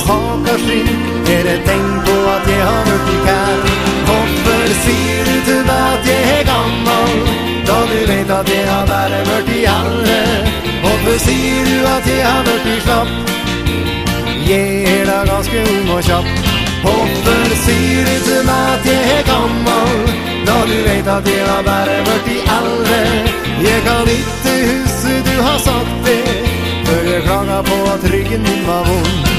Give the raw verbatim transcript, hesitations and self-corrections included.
haka skinn? Er det tegn på at jeg har vært i kær? Hvorfor sier du til meg at jeg er gammel, da du vet at jeg har bare vært i alle? Hvorfor sier du at jeg har vært i slapp? Jeg er da ganske ung og kjapp. Hvorfor sier du til meg at jeg er gammel, da du vet at jeg har bare vært i alle? Jeg kan ikke huske du har sagt det, før jeg klager på at ryggen din var vond.